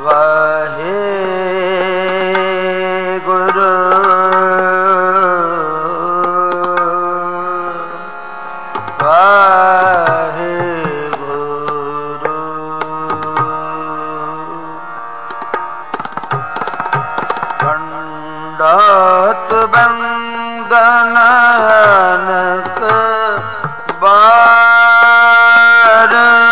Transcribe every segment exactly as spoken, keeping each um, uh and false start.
ਵਾਹਿਗੁਰੂ ਵਾਹਿਗੁਰੂ ਕੰਡਾਤ ਬੰਦਨ ਨਾਨਕ ਬਾਰ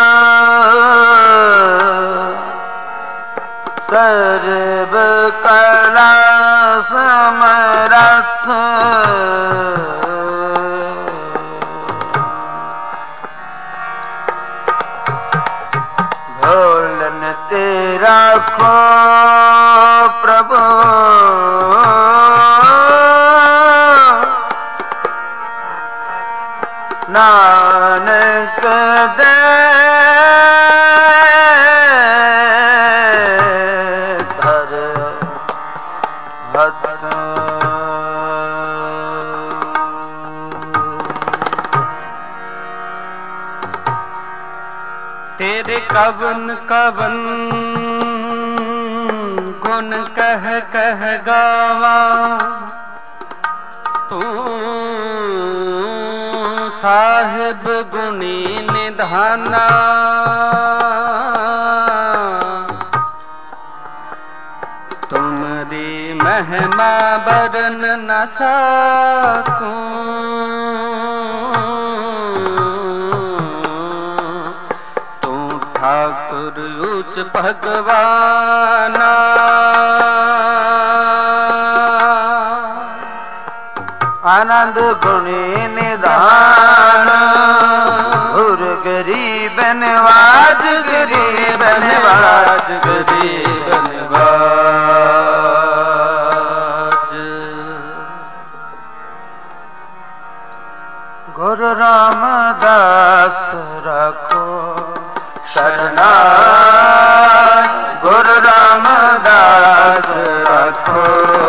ਸਰਬ ਕਲਾ ਸਮਰੱਥ ਭੋਲਨ ਤੇਰਾ ਕੋ ਪ੍ਰਭੂ ਨਾਨਕ ਦੇ ਧਰ ਹੱਥ ਤੇਰੇ ਕਵਨ ਕਵਨ ਗੁਣ ਕਹਿ ਕਹਿ ਗਾਵਾਂ ਤੂੰ ਸਾਹਿਬ ਗੁਣੀ ਨਿਧਾਨਾ ਤੁਮਰੀ ਮਹਿਮਾ ਬਰਨ ਨ ਸਕੂੰ ਤੂੰ ਠਾਕੁਰ ਉਚ ਭਗਵਾਨਾ ਆਨੰਦ ਗੁਣੀ ਨਿਧਾਨ ਹੁਰ ਗਰੀਬ ਨਵਾਜ ਗਰੀਬ ਨਵਾਜ ਗਰੀਬ ਨਵਾਜ ਗੁਰੂ ਰਾਮਦਾਸ ਰੱਖੋ ਸ਼ਰਨਾਈ ਗੁਰੂ ਰਾਮਦਾਸ ਰੱਖੋ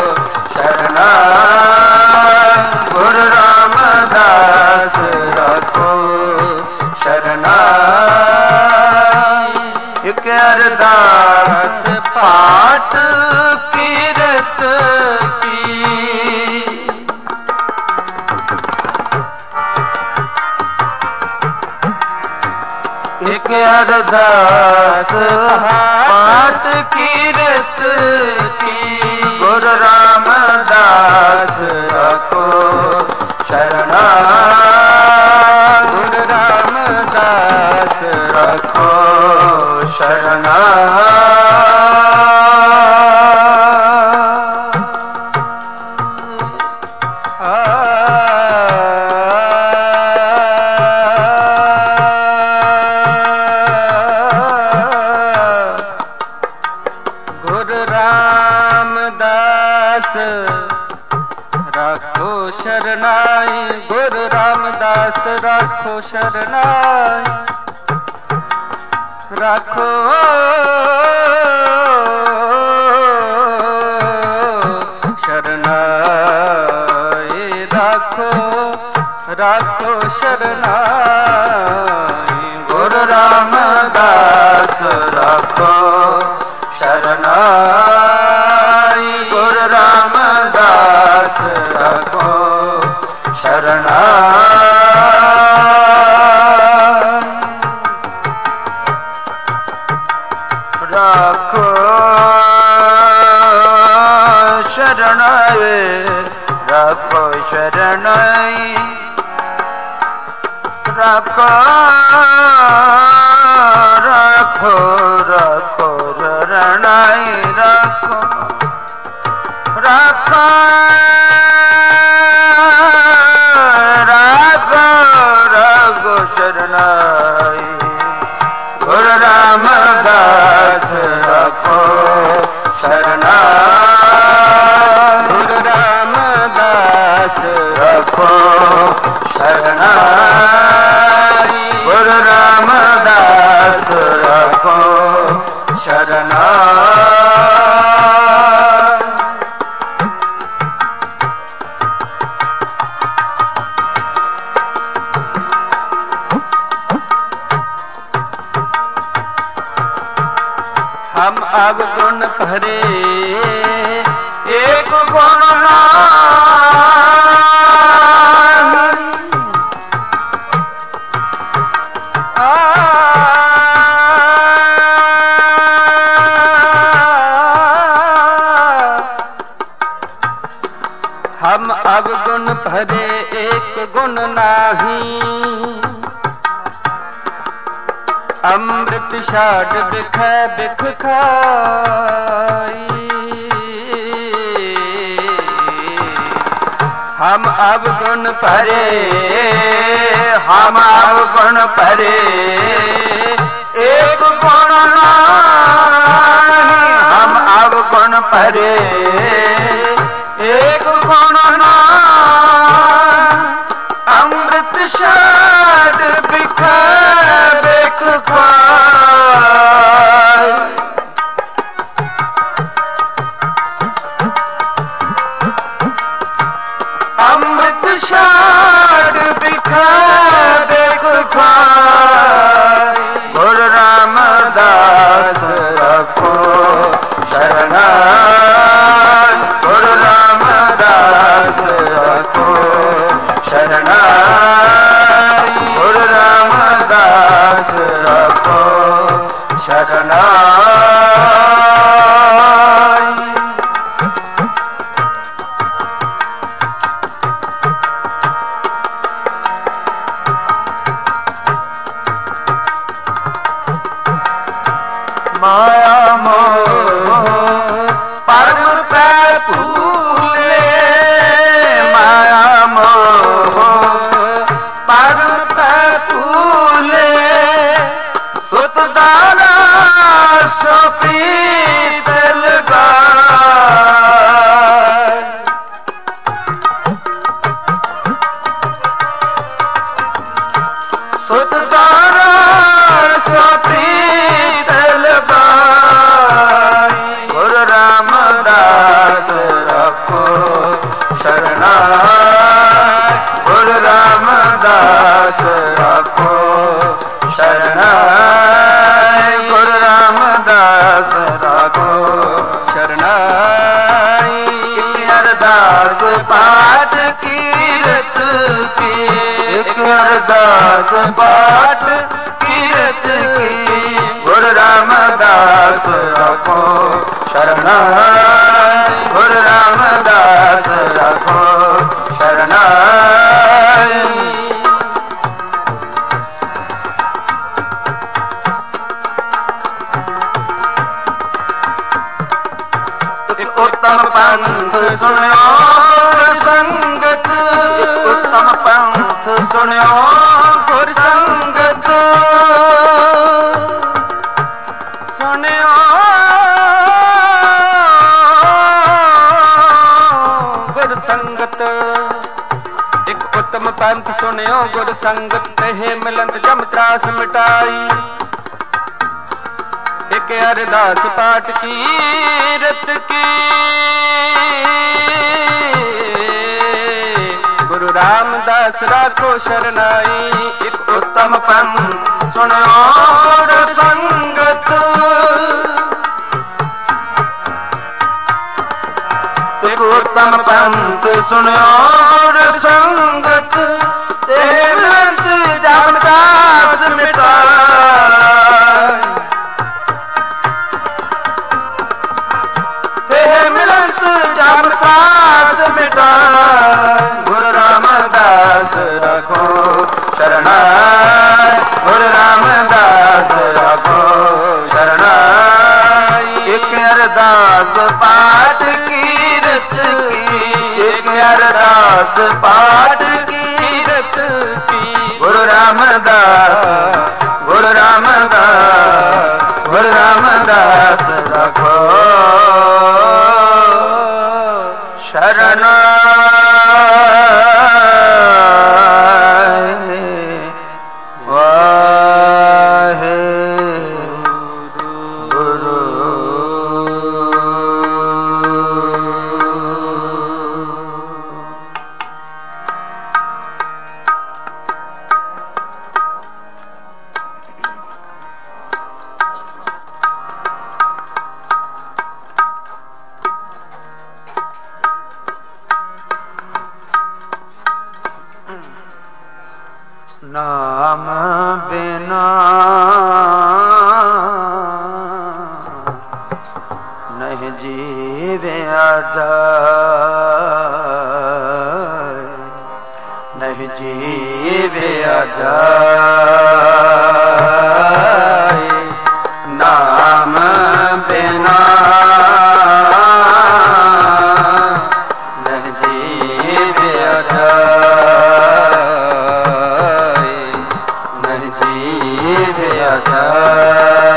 ਸ਼ਰਨਾਈ ਗੁਰੂ ਰਾਮਦਾਸ ਰੱਖੋ ਸ਼ਰਨਾਈ ਇਕ ਅਰਦਾਸ ਪਾਠ ਕੀਰਤ ਕੀ ਇਕ ਅਰਦਾਸ ਪਾਠ ਕੀਰਤ ਕੀ ਗੁਰੂ ਰਾਮਦਾਸ ਰੱਖੋ ਸ਼ਰਨਾਈ ਗੁਰੂ ਰਾਮਦਾਸ ਰੱਖੋ ਸ਼ਰਨਾਈ ਰੱਖੋ ਸ਼ਰਨਾਈ ਗੁਰੂ ਰਾਮਦਾਸ ਰੱਖੋ ਸ਼ਰਨਾਈ ਰੱਖੋ ਸ਼ਰਨਾਈ ਰੱਖੋ ਰੱਖੋ ਸ਼ਰਨਾਈ ਗੁਰੂ ਰਾਮਦਾਸ ਰੱਖੋ ਸ਼ਰਨਾਈ ਗੁਰੂ ਰਾਮਦਾਸ ਰੱਖੋ ਸ਼ਰਨਾਈ ਰੱਖੋ ਸ਼ਰਨਾਈ ਰੱਖੋ ਸ਼ਰਨਾਈ ਰੱਖੋ ਰੱਖੋ ਰੱਖੋ ਰਣਾਈ ਰੱਖੋ ਰੱਖੋ ਰੱਖੋ ਰੱਖੋ ਸ਼ਰਨਾਈ ਗੁਰੂ ਰਾਮਦਾਸ ਰੱਖੋ ਸ਼ਰਨਾਈ ਗੁਰੂ ਰਾਮਦਾਸ ਰੱਖੋ ਸ਼ਰਨਾਈ ਗੁਰੂ ਰਾਮਦਾਸ ਰੱਖੋ हम अवगुण भरे एक गुण नाही। हम अवगुण भरे एक गुण नाही। अमृत छाड़ बिख बिख खाई। हम अवगुण भरे हम अवगुण भरे एक गुण नाही। हम अवगुण भरे एक गुण नाही। अमृत छाड़ बिख बिख खाई। अमृत छाड़ बिख बिख खाई। गुरु रामदास रखो शरणाई। गुरु रामदास रखो शरणाई। गुरु रामदास रखो शरणाई। माया मोह परम पै फूले। माया मोह परम पै फूले। सुत दाना सो प्रीत लगाए। सुत दाना सो प्रीत लगाए। गुरु रामदास रखो शरणाई। गुरु रामदास रखो शरणाई। गुरु रामदास रखो शरणाई। अरदास पाठ कीरत की। एक अरदास पाठ कीरत की। गुरु रामदास रखो शरणाई। गुरु रामदास रखो शरणाई। एक उत्तम पंथ सुनियो गुर संगत। एक उत्तम पंथ सुनियो गुर संगत। सुनियो गुर संगत। एक उत्तम पंथ सुनियो गुर संगत। कहे मिलंत जम त्रास मिटाई। एक अरदास पाठ कीरत की। गुरु रामदास राखो शरणाई। एक उत्तम पंथ सुनियो गुर संगत। एक उत्तम पंथ सुनियो गुर संगत। तेरे मिलंत जम त्रास मिटाई। तेरे मिलंत जम त्रास मिटाई। गुरु रामदास रखो शरणाई। गुरु रामदास रखो शरणाई। एक अरदास पाठ कीरत की। एक अरदास पाठ कीरत की। गुरु रामदास गुरु रामदास गुरु रामदास रखो शरणाई। वाहे गुरु। नहीं जीविया जाए, नहीं जीविया जाए, नाम बिना नहीं जीविया जाए, नहीं जीविया जाए।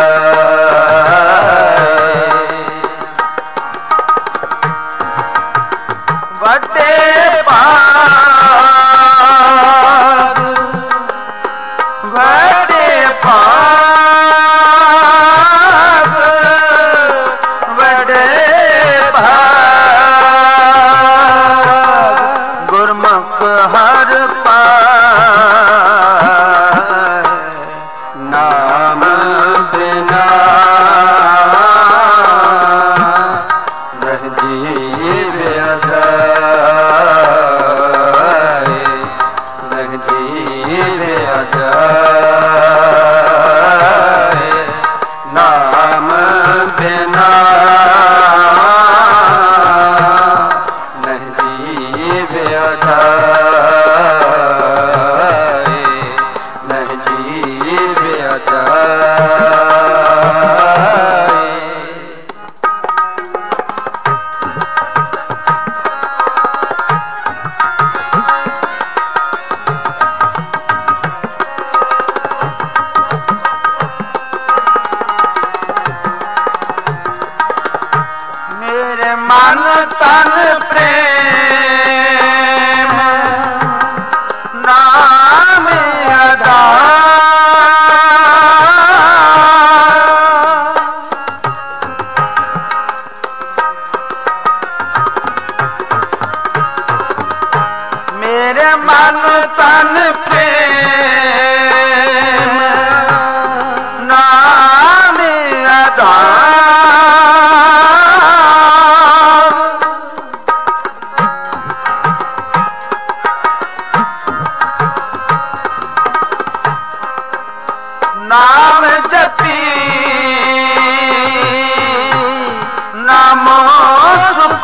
मन तन प्रेम नाम अदा, मेरे मन तन प्रेम नाम अदा, नाम जपी नामो सुख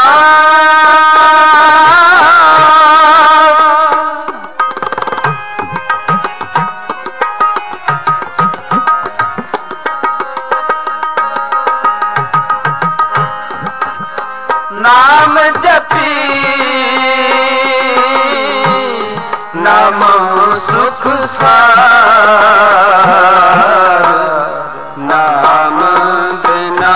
सार, नाम जपी नामो सुख सार, नाम बिना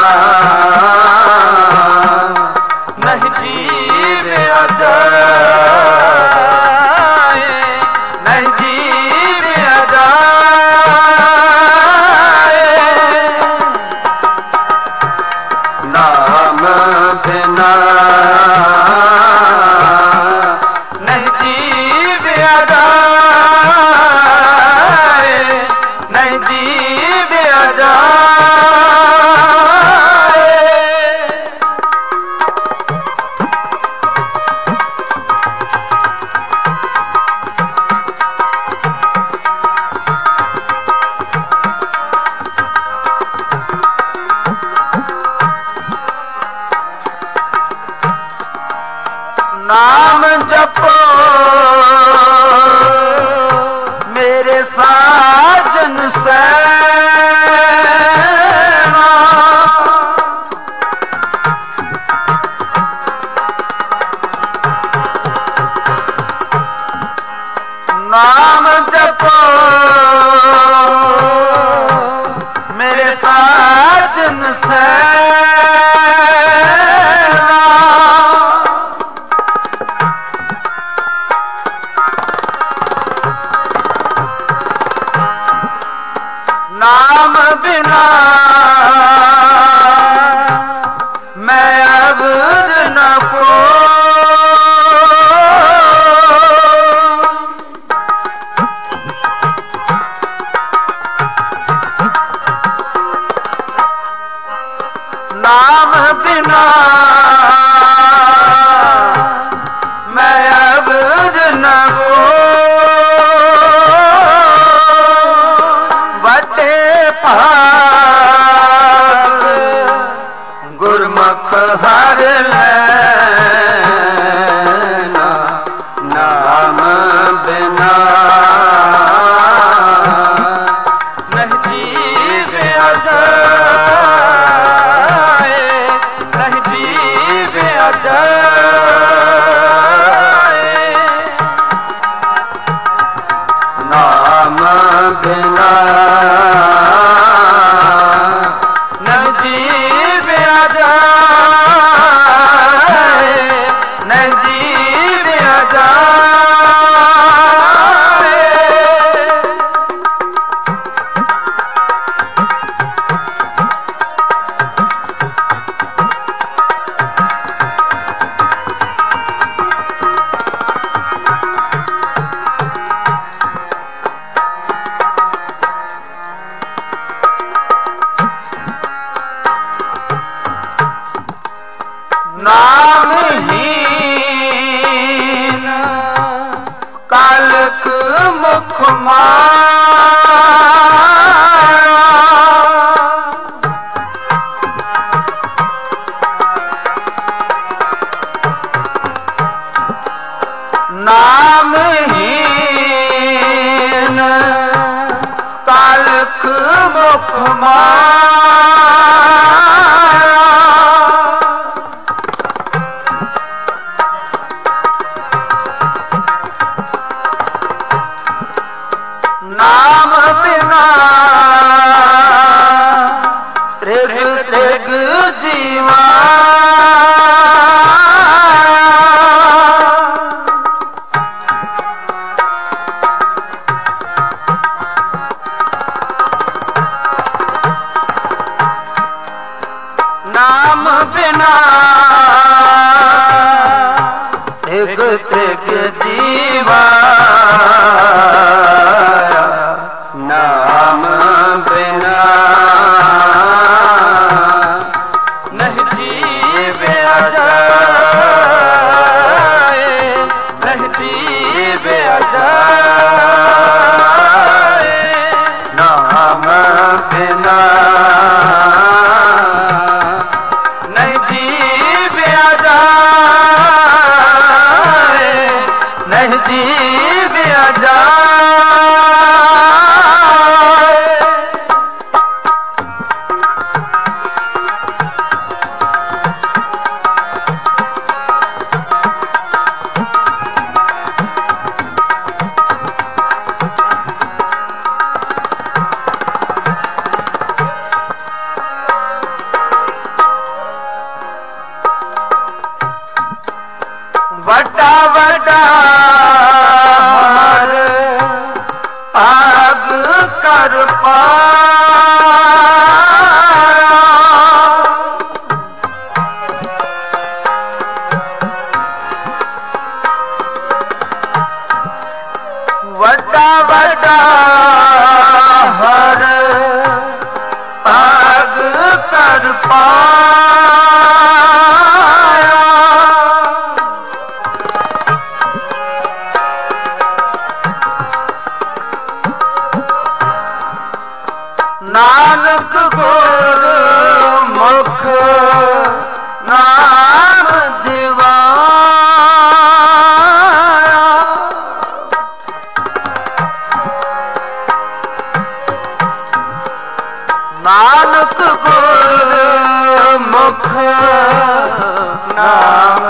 नहीं जीविया जाए, नहीं जीविया जाए, नाम बिना नहीं जीविया जाए, नहीं जीविया जाए। नाम जपो मेरे साजन सैना, नाम जपो मेरे साजन सैना, नाम बिना मैं अब न को, नाम बिना मैं अब न को, ਨਾਮਹੀਨ ਕਲਖ ਮੁਖ ਮਾਇਆ ਨਾਮਹੀਨ ਕਲਖ ਮੁਖ ਮਾਇਆ ਨਾਮ ਬਿਨਾ ਤ੍ਰਿਗ ਤ੍ਰਿਗ ਜੀਵਾ ਨਾਮ ਬਿਨਾ ਤ੍ਰਿਗ ਤ੍ਰਿਗ ਜੀਵਾ ਨਾਮ ਬਿਨਾ ਨਹੀਂ ਜੀਵਿਆ ਜਾਏ ਨਹੀਂ ਜੀਵਿਆ ਜਾਏ ਨਾਮ ਬਿਨਾ ਨਹੀਂ ਜੀਵਿਆ ਜਾਏ ਨਹੀਂ ਜੀਵਿਆ ਜਾਏ ਵੱਡਾ ਵੱਡਾ ਹਰ ਭਾਗ ਕਰ ਪਾਇਆ ਵੱਡਾ ਵੱਡਾ ਹਰ ਭਾਗ ਕਰ ਪਾਇਆ ਨਾਨਕ ਗੁਰ ਮੁਖ ਨਾਮ ਦਿਵਾਇਆ ਨਾਨਕ ਗੁਰ ਮੁਖ ਨਾਮ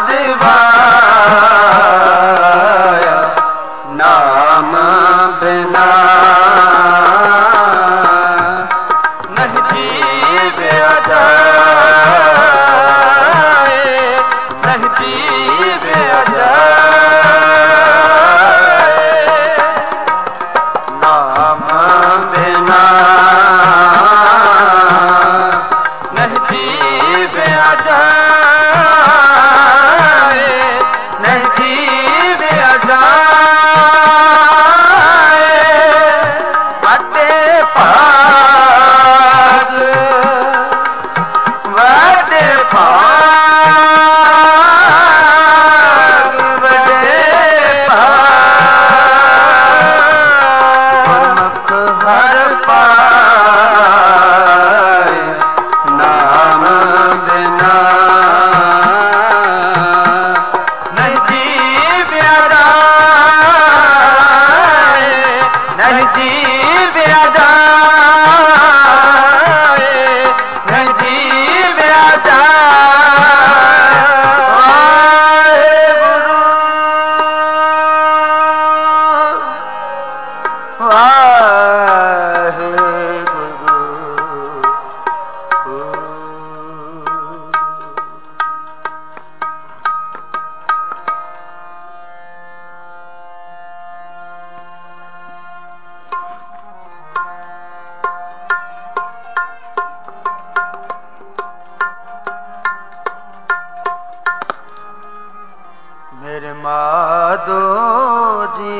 ਦਿਵਾਇਆ ਨਾਮ ਬਿਨਾ ਨਹੀਂ ਜੀਵਿਆ ਜਾਏ ਨਹੀਂ ਜੀਵਿਆ ਜਾਏ ਨਾਮ ਬਿਨਾ ਨਹੀਂ ਜੀਵਿਆ ਜਾਏ ਨਹੀਂ ਜੀਵਿਆ ਜਾਏ ਵੱਡੇ ਭਾਗ ਵੱਡੇ ਭਾਗ ਵੱਡੇ ਭਾਗ ਮੁਖ ਹਰ ਪਾਏ ਨਾਮ ਬਿਨਾ ਨਹੀਂ ਜੀਵਿਆ ਜਾਏ ਨਹੀਂ ਜੀਵਿਆ ਜਾਏ ਨਹੀਂ ਜੀਵਿਆ ਜਾਏ ਵਾਹਿਗੁਰੂ ਮੇਰੇ ਮਾਧੋ ਜੀ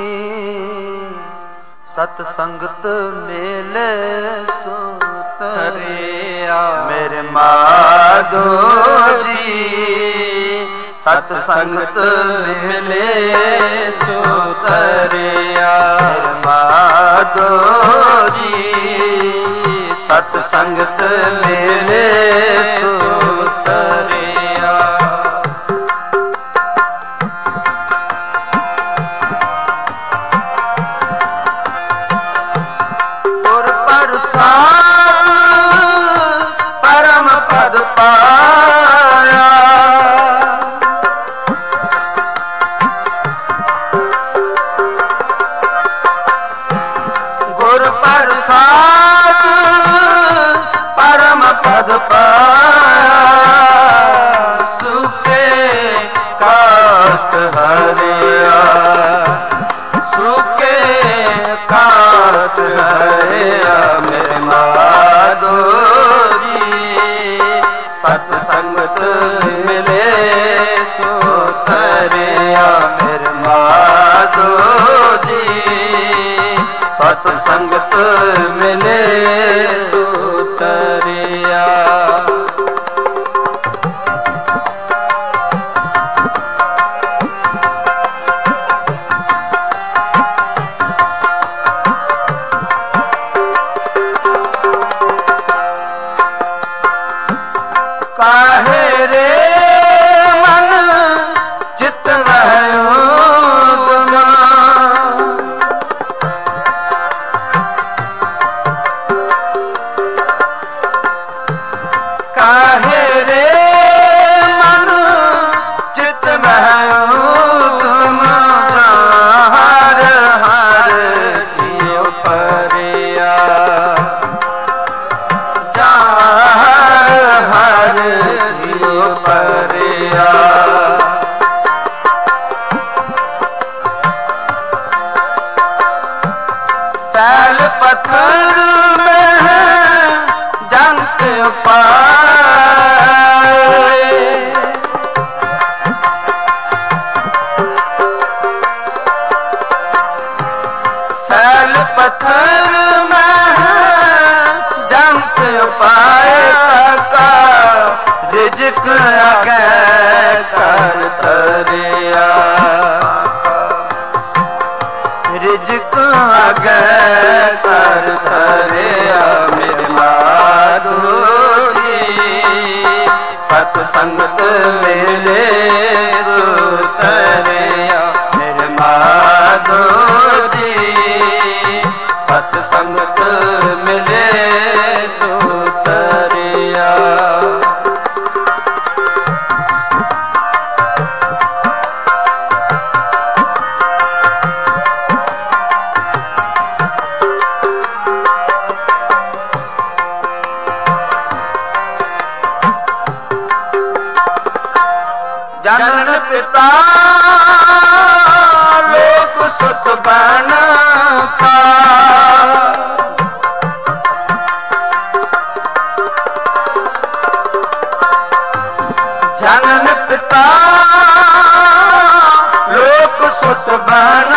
ਸਤ ਸੰਗਤ ਮੇਲੇ ਸੁਤਰਿਆ ਮੇਰੇ ਮਾਧੋ ਜੀ ਸਤ ਸੰਗਤ ਮਿਲੇ ਸੋ ਤਰਿਆ। ਮਾਧੋ ਜੀ ਸਤ ਸੰਗਤ ਮਿਲੇ ਸੋ ਤਰਿਆ। ਗੁਰ ਪ੍ਰਸਾਦ ਪਰਮ ਪਦ ਪਾਇਆ। ਗੁਰ ਪ੍ਰਸਾਦ ਪਰਮ ਪਦ ਪਾਇਆ। ਸੁਕੇ ਕਾਸ਼ਟ ਹਰਿਆ। ਸੁਕੇ ਕਾਸ਼ਟ ਹਰਿਆ। ਮੇਰੇ ਮਾਧੋ ਜੀ ਸਤ ਸੰਗਤ ਮਿਲੇ ਸੋ ਤਰਿਆ। ਮੇਰੇ ਮਾਧੋ ਜੀ ਸਤ ਸੰਗਤ ਮਿਲੇ ਸੋ ਤਰਿਆ। ਕਾਹੇ ਰੇ ਮਨ ਚਿਤ ਰਹਿਓ ਗੁਨਾ। ਕਾਹੇ ਰੇ ਮਨ ਚਿਤ ਰਹਿਓ ਗੁਨਾ। ਹਰ ਹਰ ਜਿਉ ਪਰਿਆ। ਹਰ ਜਿਉ ਪਰਿਆ। ਸੈਲ ਪੱਥਰ ਮਹਿ ਜੰਤ ਉਪਾਏ। ਸੈਲ ਪੱਥਰ ਮਹਿ ਜੰਤ ਉਪਾਏ। ਰਿਜਕ ਆਗੇ ਕਰ ਤਰਿਆ। ਰਿਜਕ ਆਗੇ ਕਰ ਤਰਿਆ। ਮੇਰੇ ਮਾਧੋ ਜੀ ਸਤ ਸੰਗਤ ਮਿਲੇ ਸੋ ਤਰਿਆ। ਮੇਰੇ ਮਾਧੋ ਜੀ ਸਤ ਸੰਗਤ ਮਿਲੇ ਸੋ ਤਰਿਆ। ਜਨਨ ਪਿਤਾ ਲੋਕ ਸੁਤ ਬਨ ਕਾ। ਜਨਨ ਪਿਤਾ ਲੋਕ ਸੁਤ ਬਨ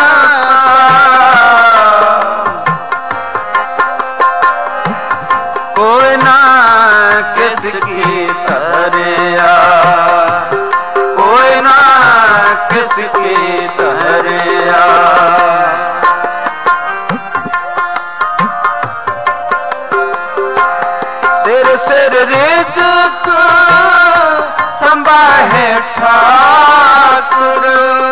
ਕੋਈ ਨਾ ਕਿਸ ਕੀ ਤਰਿਆ। ਕੋਈ ਨਾ ਕਿਸ ਕੀ ਤਰਿਆ। ਸਿਰ ਸਿਰ ਰਿਜਕ ਸੰਭਾਹੇ ਠਾਕੁਰ।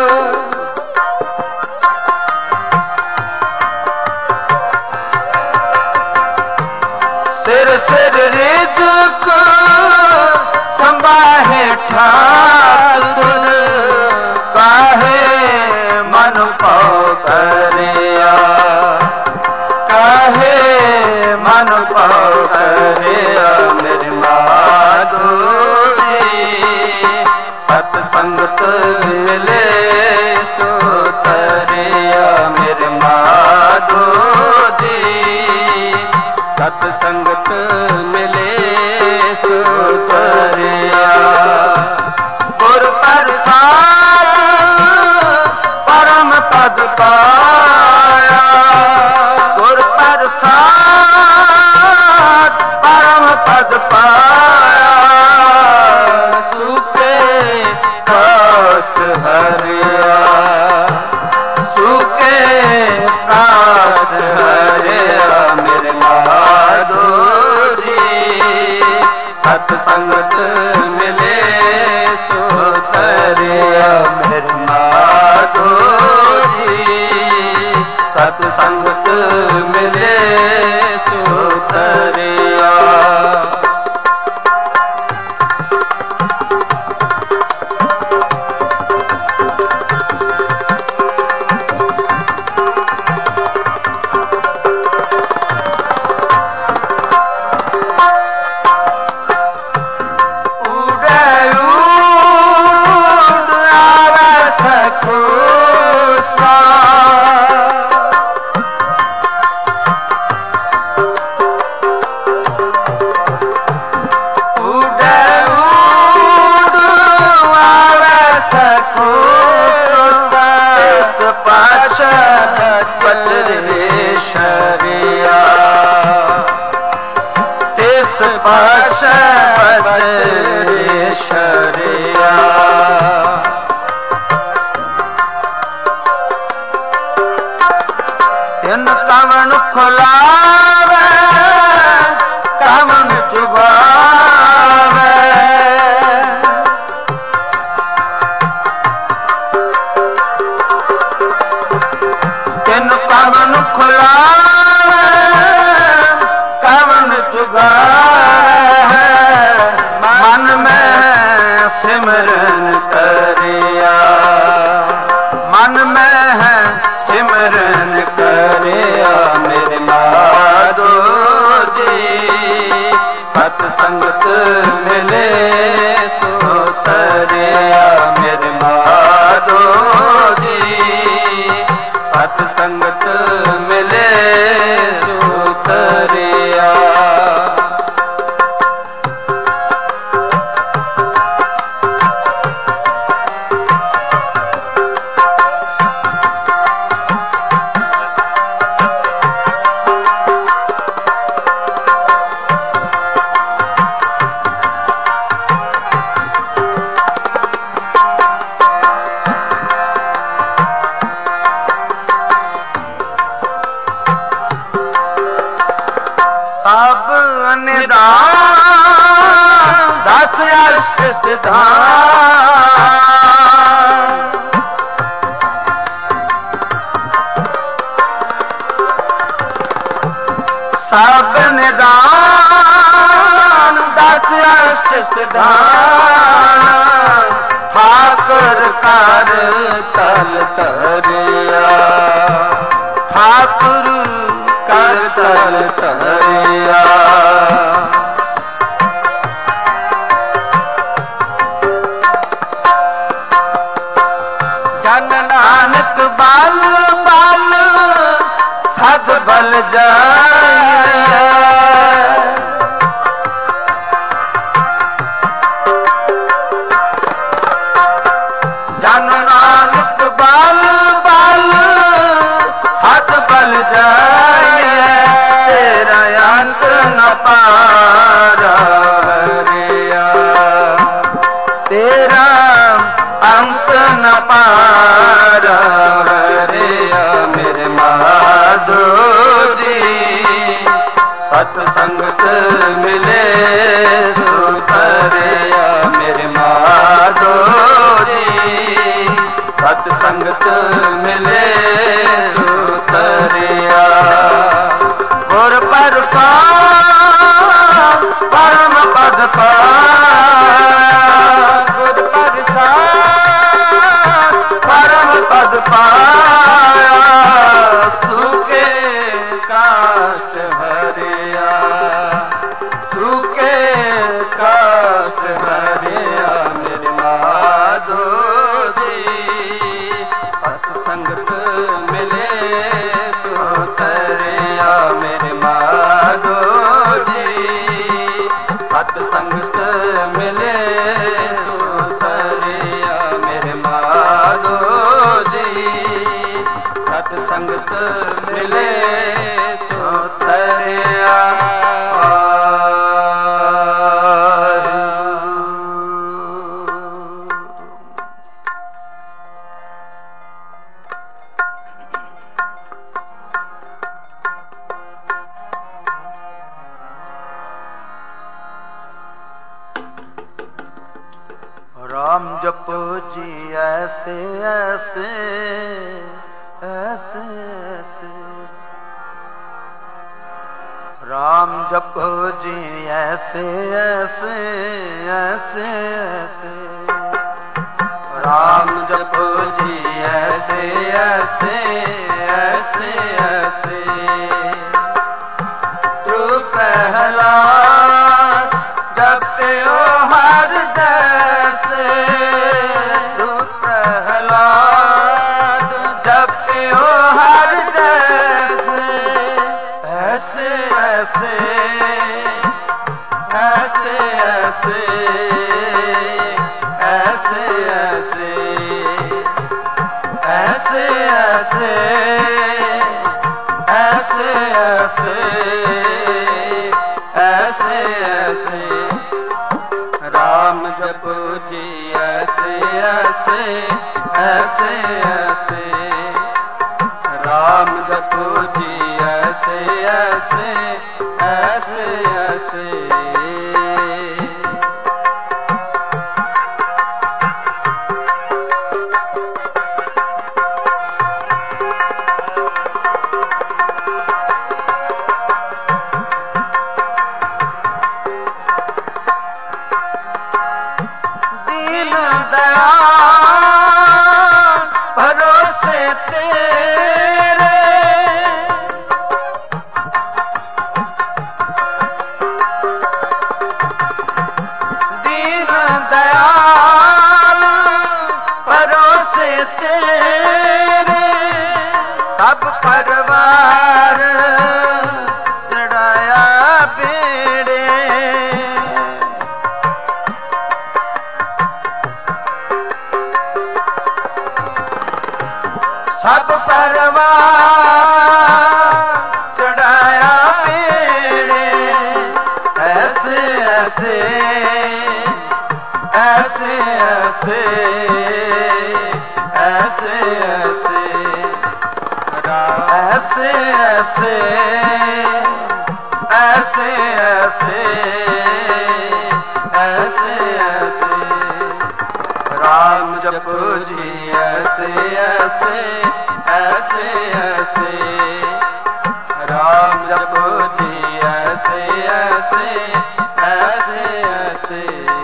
ਸਿਰ ਸਿਰ ਰਿਜਕ ਸੰਭਾਹੇ ਠਾਕੁਰ। ਕਾਹੇ ਮਨ ਪਾਉ ਕਰਿਆ। ਕਾਹੇ ਮਨ ਪਾਉ ਕਰਿਆ। ਮੇਰੇ ਮਾਧੋ ਜੀ ਸਤ ਸੰਗਤ ਮਿਲੇ ਸੋ ਤਰਿਆ। ਮੇਰੇ ਮਾਧੋ ਜੀ ਸਤ ਸੰਗਤ ਮਿਲੇ ਸੋ ਤਰਿਆ। ਗੁਰ ਪ੍ਰਸਾਦ ਪਰਮ ਪਦ ਪਾਇਆ। ਗੁਰ ਪ੍ਰਸਾਦ ਪਰਮ ਪਦ ਪਾਇਆ। ਸੁਕੇ ਸਤ ਸੰਗਤ ਮਿਲੇ ਸੋ ਤਰਿਆ ਮੇਰੇ ਮਾਧੋ ਜੀ। ਸਤ ਸੰਗਤ ਮਿਲੇ ਸੋ ਤਰਿਆ। ਸਿਮਰਨ ਕਰਿਆ ਮਨ ਮੈਂ ਹੈ ਸਿਮਰਨ ਕਰਿਆ ਮੇਰੇ ਮਾਧੋ ਜੀ। ਸਤ ਸੰਗਤ ਮਿਲੇ ਸੋ ਤਰਿਆ ਮੇਰੇ ਮਾਧੋ ਜੀ। ਸਤ ਸੰਗਤ ਮਿਲੇ ਸੋ ਤਰਿਆ। ਸਭ ਨਿਦਾਨ ਦਸ ਅਸ਼ਟ ਸਿਧਾਨ ਸਭ ਨਿਦਾਨ ਦਸ ਅਸ਼ਟ ਸਿਧਾਨ ਠਾਕੁਰ ਕਰ ਤਲ ਤਰਿਆ ਠਾਕੁਰ ਕਰ ਤਲ ਤਰਿਆ। ਜਨ ਨਾਨਕ ਬਲ ਬਲ ਸਦ ਬਲ ਜਾਏ ਜਨ ਨਾਨਕ ਬਲ ਬਲ ਸਦ ਬਲ ਜਾਏ ਤੇਰਾ ਅੰਤ ਨ ਪਾਰਾ ਹਰਿਆ ਤੇਰਾ ਅੰਤ ਨ ਪਾਰਾ ਹਰਿਆ ਮੇਰੇ ਮਾਧੋ ਜੀ। ਸਤ ਸੰਗਤ ਮਿਲੇ ਸੋ ਤਰਿਆ ਮੇਰੇ ਮਾਧੋ ਜੀ। ਸਤ ਸੰਗਤ ਮਿਲੇ ਸੋ ਤਰਿਆ। ਗੁਰ ਪ੍ਰਸਾਦ ਪਰਮ ਪਦ ਪਾਇਆ ਗੁਰ ਪ੍ਰਸਾਦ ਪਰਮ ਪਦ ਪਾਇਆ ਸੁਕੇ ਕਾਸ਼ਟ ਹਰਿਆ ਸੁਕੇ ਕਾਸ਼ਟ ਹਰਿਆ ਮੇਰੇ ਮਾਧੋ ਜੀ। ਸਤ ਸੰਗਤ ਮਿਲੇ ਸੋ ਤਰਿਆ ਮੇਰੇ ਮਾਧੋ ਜੀ। ਸਤ ਸੰਗਤ ਮਿਲੇ ਸੋ ਤਰਿਆ ਮੇਰੇ ਮਾਧੋ ਜੀ। ਸਤ ਸੰਗਤ ਮਿਲੇ ਸੋ ਤਰਿਆ। राम जपो जी ऐसे ऐसे ऐसे ऐसे, राम जपो जी ऐसे ऐसे ऐसे ऐसे, राम जपो जी ऐसे ऐसे ऐसे ऐसे। तू प्रहलाद जपयो हर जैसे, तू प्रहलाद जपयो हर जैसे, ऐसे ऐसे ऐसे ऐसे ऐसे ऐसे ऐसे ऐसे ऐसे ऐसे ऐसे, राम जपो जी ऐसे ऐसे ऐसे ऐसे, राम जपो जी ऐसे ऐसे ऐसे ऐसे। दीन दयाल भरोसे तेरे, दीन दयाल भरोसे तेरे, सब परवार चढ़ाया बेड़े, सब परवार चढ़ाया बेड़े, ऐसे ऐसे ऐसे ऐसे ऐसे ऐसे, ऐसे ऐसे ऐसे ऐसे ऐसे, राम जपो जी ऐसे ऐसे ऐसे ऐसे, राम जपो जी ऐसे ऐसे ऐसे ऐसे।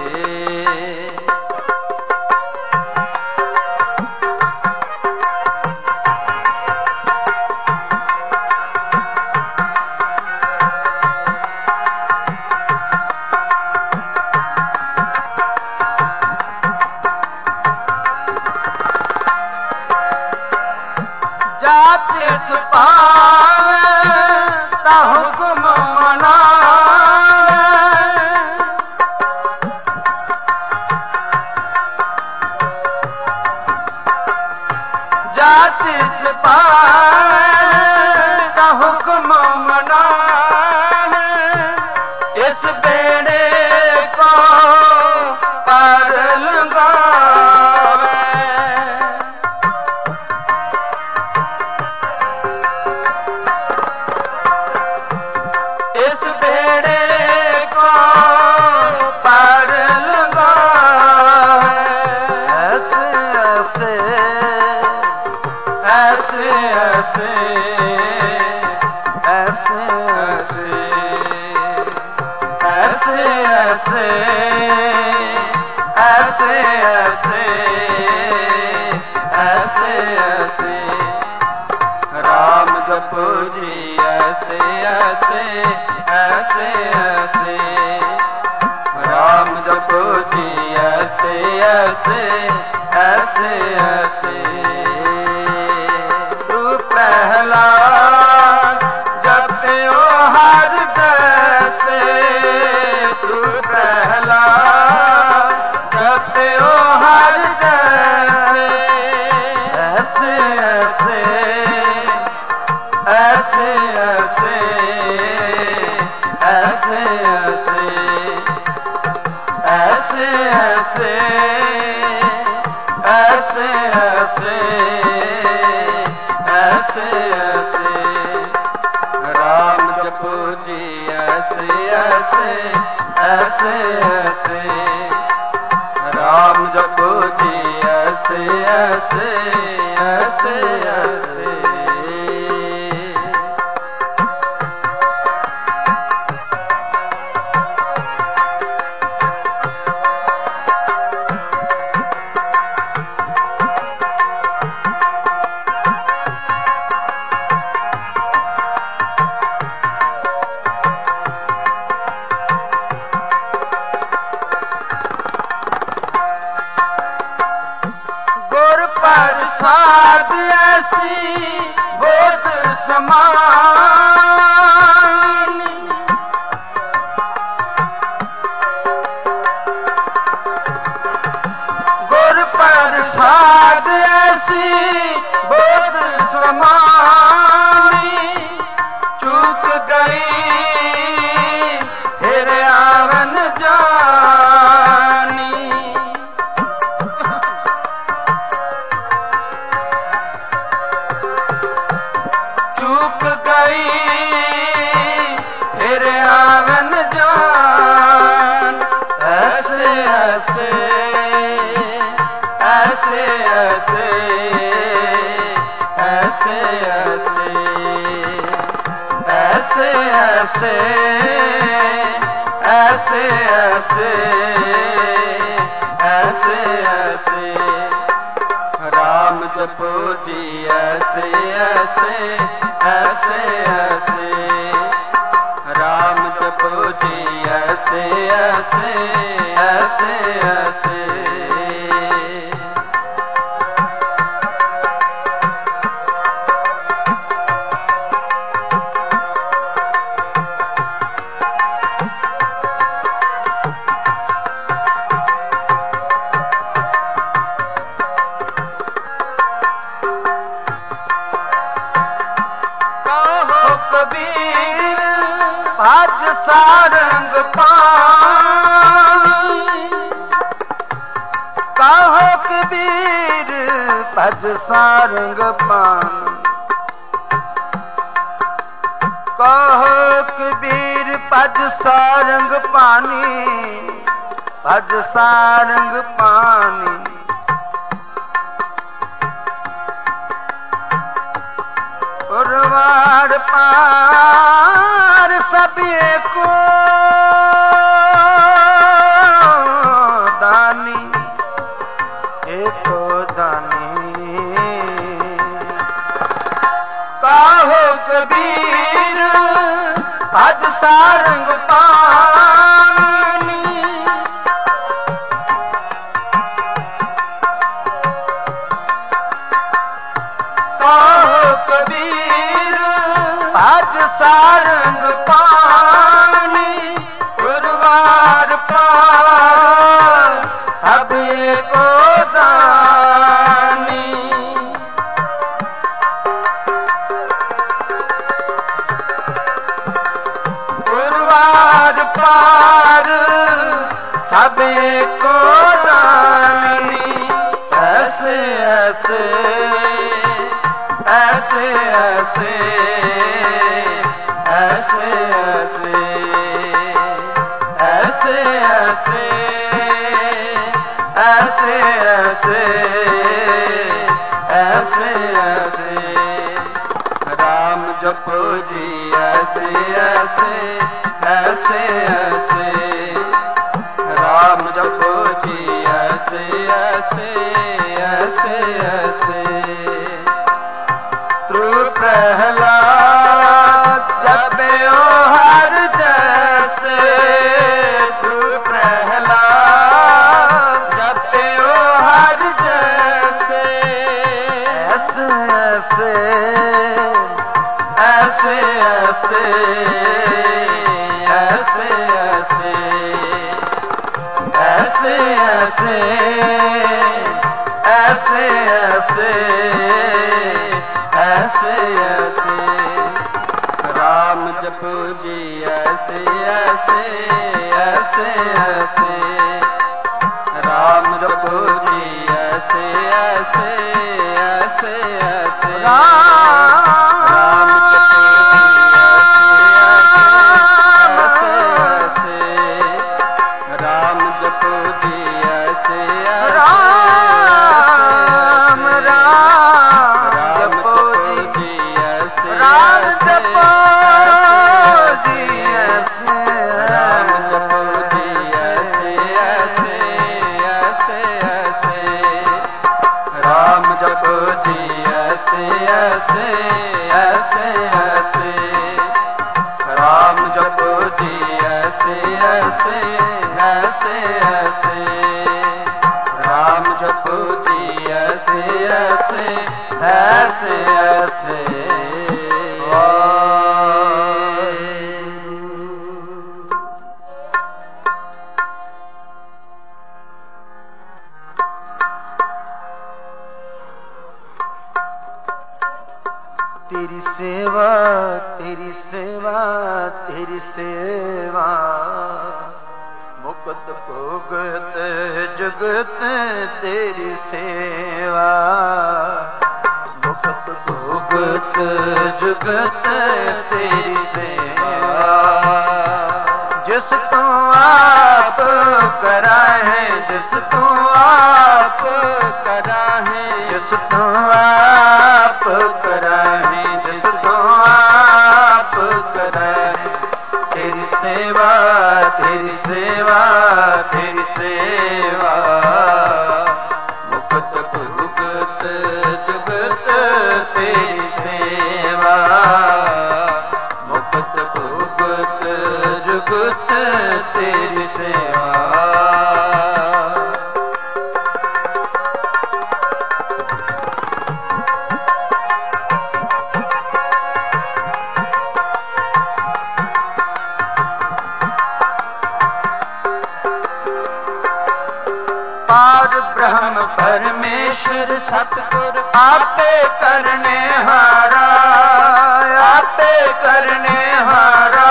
जाते सुपावे ता हुक्म मनावे, जाते सुपावे ता हुक्म मनावे, इस बेड़े को पार लगावे, इस बेड़े को पार लगावे, ऐसे ऐसे ऐसे ऐसे ऐसे ऐसे ऐसे ऐसे ऐसे ऐसे, राम जपो जी ऐसे ऐसे ऐसे ऐसे, राम जपो जी ऐसे ऐसे ऐसे ऐसे। तू प्रहलाद जपयो हर जैसे, तू प्रहलाद जपयो हर जैसे, ऐसे ऐसे ऐसे ऐसे ऐसे ऐसे ऐसे ऐसे ऐसे ऐसे ऐसे, राम जपो जी ऐसे ऐसे ऐसे ऐसे ऐसे ऐसे प्रसाद ऐसी बोध समानी गुर प्रसाद ऐसी बोध समानी चूक गई फिर आवन जानी चूक गई फिर आवन जान ऐसे ऐसे ऐसे ऐसे ऐसे ऐसे ऐसे ऐसे ऐसे ऐसे ऐसे राम जपो जी ऐसे ऐसे ऐसे ऐसे राम जपो जी ऐसे ऐसे ऐसे ऐसे कबीर भज सारंग पानी कहो कबीर भज सारंग पानी कहो कबीर भज सारंग पानी भज सारंग पानी उर्वार पार सभी को दानी एको दानी काहो कबीर भज सारंग पानी काहो कबीर भज सारंग पानी उर्वार पार सभी को दानी उर्वार पार सभी को दानी ऐसे ऐसे ऐसे ऐसे ऐसे ऐसे ऐसे ऐसे ऐसे ऐसे ऐसे राम जपो जी ऐसे ऐसे ऐसे ऐसे राम जपो जी ऐसे ऐसे ऐसे ऐसे प्रहलाद जपयो हर जैसे तू प्रहलाद जपयो हर जैसे ऐसे ऐसे ऐसे ऐसे ऐसे ऐसे ऐसे ऐसे ऐसे ऐसे राम जपो जी ऐसे ऐसे ऐसे ऐसे राम जपो जी ऐसे ऐसे ऐसे ऐसे राम जपो जी ऐसे ऐसे राम ऐसे ऐसे ऐसे राम जपो जी ऐसे ऐसे ऐसे ऐसे राम जपो जी ऐसे ऐसे ऐसे ऐसे तेरी सेवा तेरी सेवा तेरी सेवा मुकुट भोगत जुगत तेरी सेवा मुकुट भोगत जुगत तेरी सेवा जिस तू आप करा है जिस तू आप करा है जिस तू आप करा है जिस तू आप करा है तेरी सेवा तेरी सेवा तेरी सेवा मुकुट भुगत जुगत तेरी सेवा मुकुट भुगत जुगत तेरी सेवा पार ब्रह्म परमेश्वर सतगुर आपे करने हारा आपे करने हारा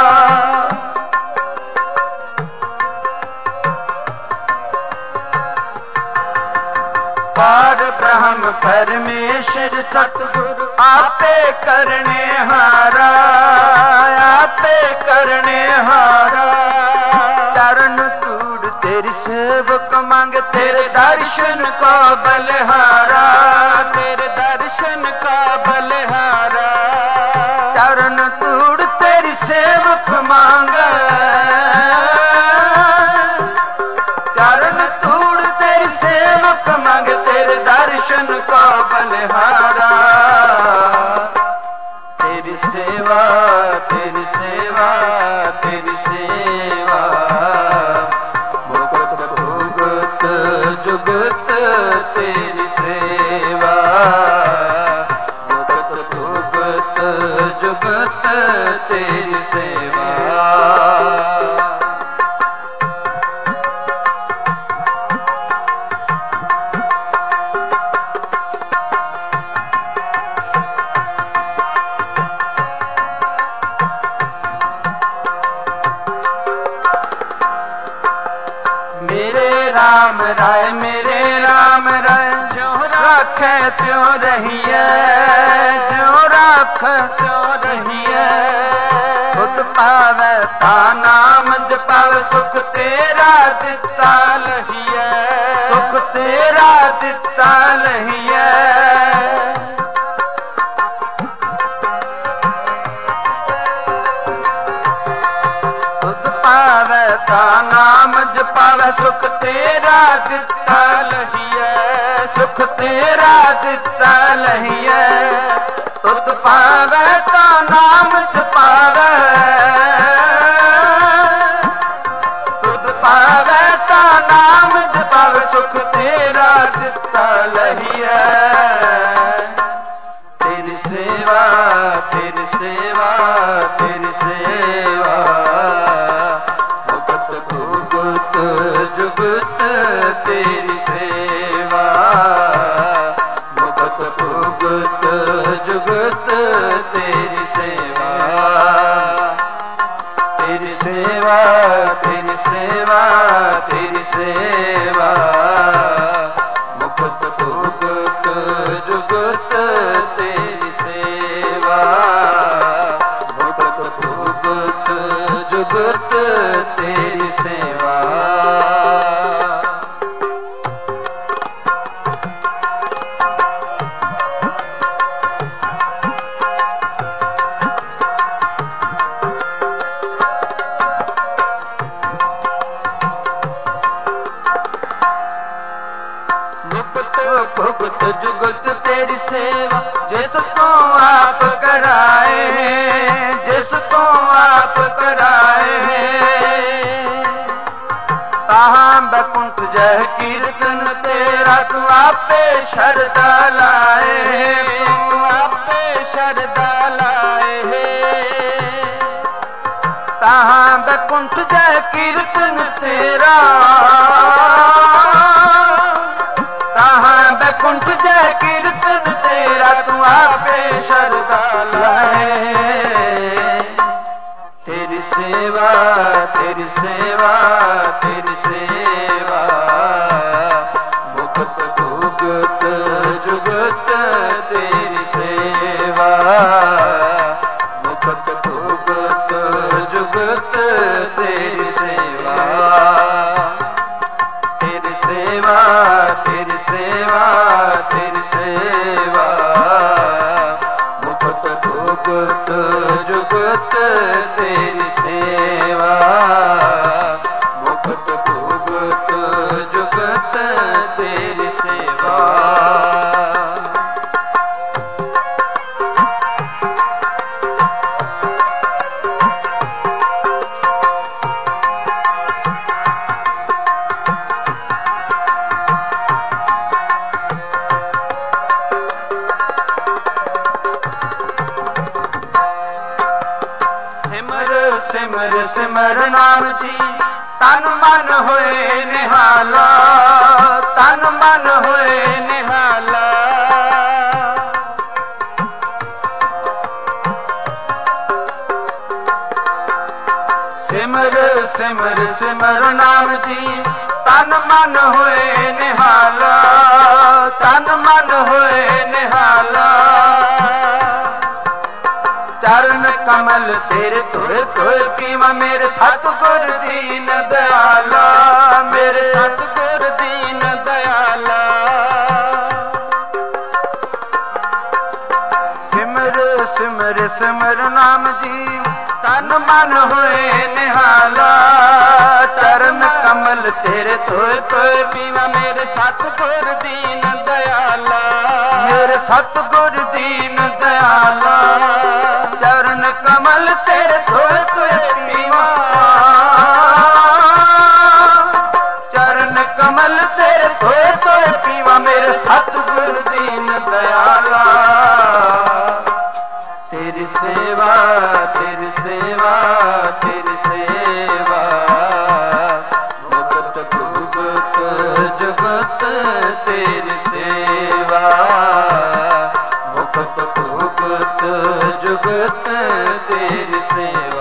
पार ब्रह्म परमेश्वर सतगुर आपे करने हारा आपे करने हारा चरण तूड़ तेरी सेवक मांग तेरे दर्शन को बलिहारा तेरे दर्शन का बलिहारा चरण तूड़ तेरी सेवक मांग चरण तूड़ तेरी सेवक मांग तेरे दर्शन को बलिहारा तेरी सेवा तेरी सेवा तेरी सेवा मुकुट भुगत जुगत तेरी सेवा मुकुट भुगत जुगत तेरी सेवा राम राय मेरे राम राय जो राखे त्यों रहिए जो राख त्यों रहिए खुद पावे ता नाम जपावे सुख तेरा दिता लहिए सुख तेरा दिता लहिए खुद पावे ता नाम जपावे सुख तेरा दिता लहिए सुख तेरा दिता लहिए तुद पावे ता नाम जपावे तुद पावे ता नाम जपावे सुख तेरा दिता लहिए तेरी सेवा तेरी सेवा तेरी सेवा भुगत जुगत तेरी सेवा मुकुट भुगत जुगत तेरी सेवा तेरी सेवा तेरी सेवा तेरी सेवा मुकुट भुगत जुगत तेरी सेवा मुकुट भुगत जुगत तेरी सेवा भुगत जुगत तेरी सेवा जिस तो आप कराए जिस तो आप कराए ताहां बैकुंठ जय कीर्तन तेरा तू आपे शरदा लाए तू आपे शरदा लाए ताहां बैकुंठ जय कीर्तन तेरा ताहां बैकुंठ जय कीर्तन तेरा तू आपे शरदा लाए तेरी सेवा तेरी सेवा तेरी सेवा मुक्त भुगत जुगत तेरी सेवा मुक्त भुगत जुगत तेरी सेवा तेरी सेवा तेरी सेवा तेरी सेवा मुक्त भुगत जुगत तेरी सेवा मुक्त भुगत जुगत तेरी सेवा सिमर सिमर नाम जी तन मन होए निहाला तन मन होए निहाला सिमर सिमर सिमर नाम जी तन मन होए निहाला तन मन होए निहाला चरण कमल तेरे तुर तुर पीवा मेरे सतगुर दीन दयाला मेरे सतगुर दीन दयाला सिमर सिमर सिमर नाम जी तन मन होए निहाला चरण कमल तेरे तुर तुर पीवा मेरे सतगुर दीन दयाला मेरे सतगुर दीन दयाला चरण कमल तेरे धोए तुए पीवा चरण कमल तेरे धोए तुए पीवा मेरे सतगुर दीन दयाला तेरी सेवा तेरी सेवा तेरी सेवा मुक्त भुगत जुगत तेरी सेवा मुक्त भुगत जुगत तेरी सेवा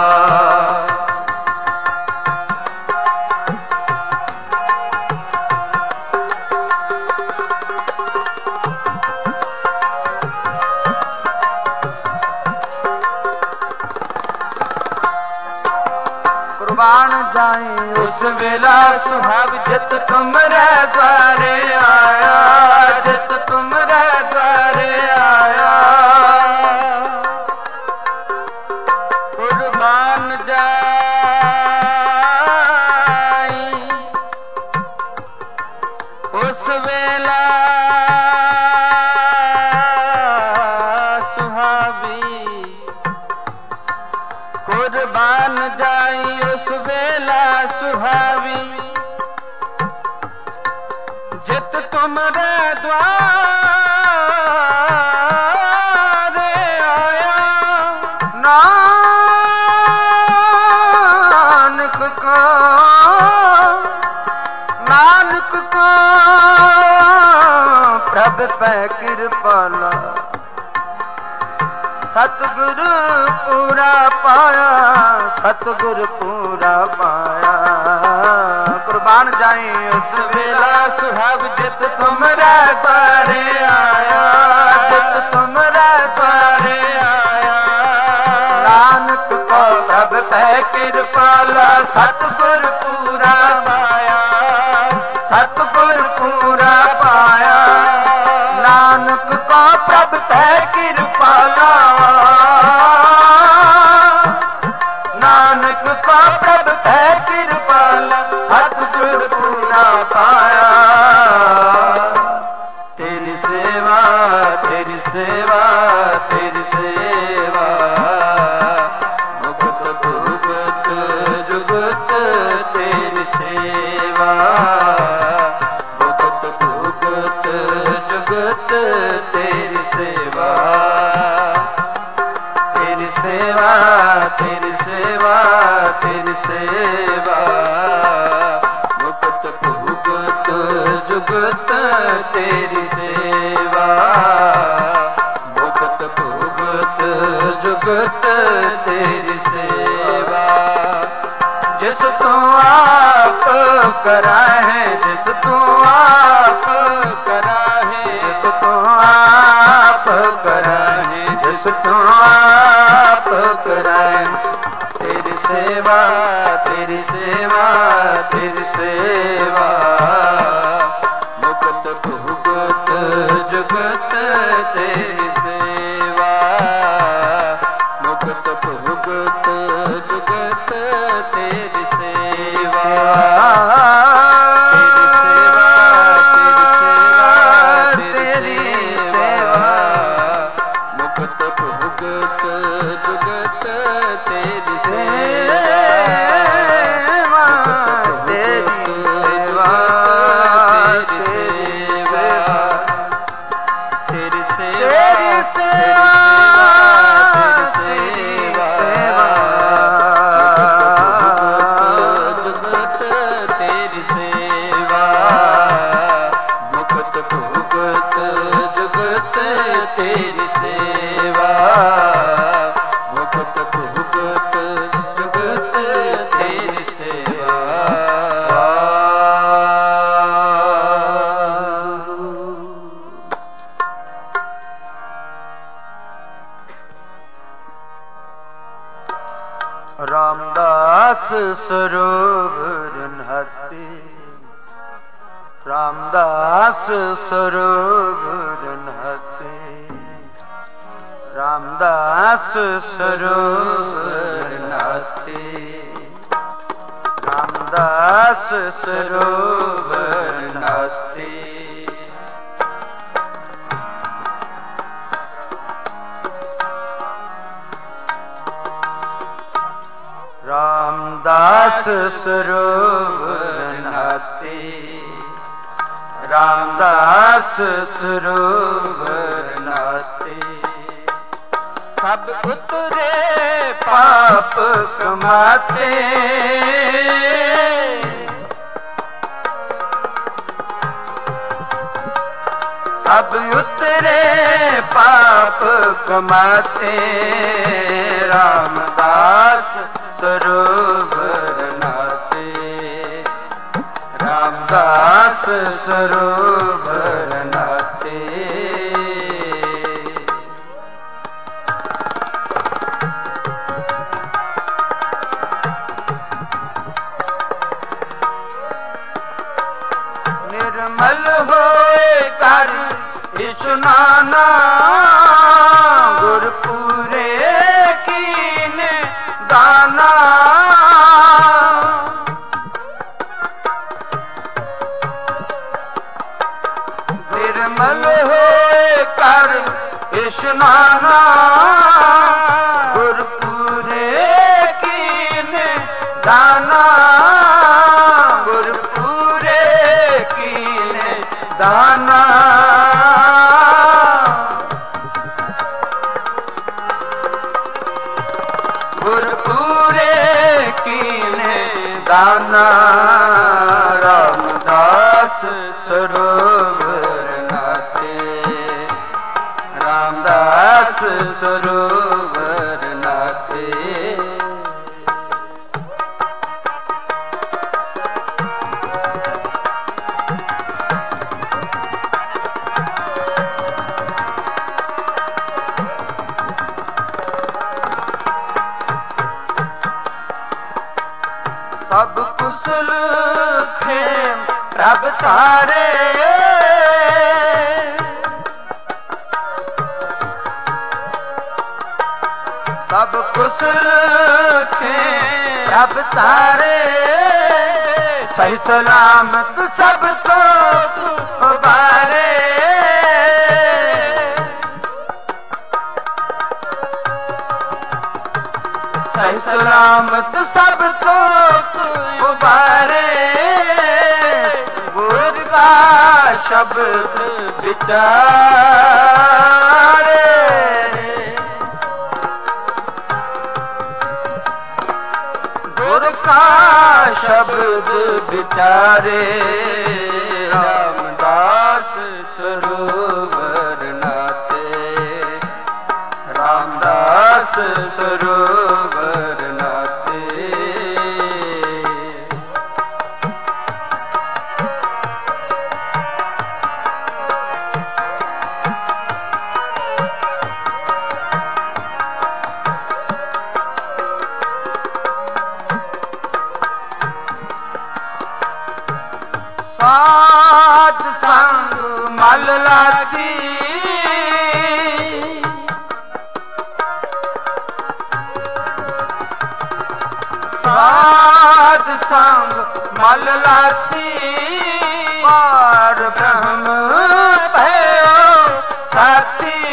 कुर्बान जाए उस वेला सुहाग जित तुम रे द्वारे आया जित तुम रे द्वारे आया कुर्बान जाई उस वेला सुहावी कुर्बान जाई उस वेला सुहावी जित तुम रे द्वारे आया नानक को नानक को प्रभ पै कृपाला सतगुरु पूरा पाया सतगुरु पूरा पाया कुर्बान जाए उस वेला सुहाग जित तुम रे द्वारे आया जित तुम रे द्वारे आया नानक को प्रभ पै कृपाला सतगुरु पूरा पाया सतगुरु पूरा पाया नानक को प्रभ पै कृपाला नानक को प्रभ पै कृपाला सतगुर पूरा पाया सेवा भुगत भुगत जुगत तेरी सेवा तेरी सेवा तेरी सेवा तेरी सेवा भुगत भुगत जुगत तेरी सेवा भुगत भुगत जुगत तेरी सेवा जिस तू आप करा है जिस तू आप करा है जिस तू आप करा है जिस तू आप करा है तेरी सेवा तेरी सेवा तेरी सेवा भुगत भुगत जुगत तेरी सेवा भुगत भुगत जुगत तेरी सेवा तेरी सेवा भुगत भुगत जुगत तेरी सेवा तेरी सेवा तेरी सेवा तेरी सेवा भुगत भुगत जुगत तेरी सेवा रामदास सरोवर नहाते रामदास सरोवर नहाते रामदास सरोवर नहाते रामदास सरोवर नहाते रामदास सरोवर नहाते रामदास सरोवर नहाते सब उतरे पाप कमाते सब उतरे पाप कमाते रामदास सरोवर नहाते रामदास सरोवर नहाते निर्मल होए कर इशनाना गुरपुरे कीन दाना निर्मल होए कर इशनाना गुरपुरे कीन दाना गुरपुरे कीन दाना गुरपुरे कीने दाना रामदास सरोवर नहाते रामदास सरोवर नहाते सब कुशल खेम प्रभ तारे सब कुशल खेम प्रभ तारे सही सलामत सब तो बारे सही सलामत सब तो उबारे का शब्द विचारे, गुर का शब्द विचारे, रामदास सरोवर नाते, रामदास सरोवर नाते। साध संग मल लाथी, साध संग मल लाथी, पार ब्रह्म भयो साथी,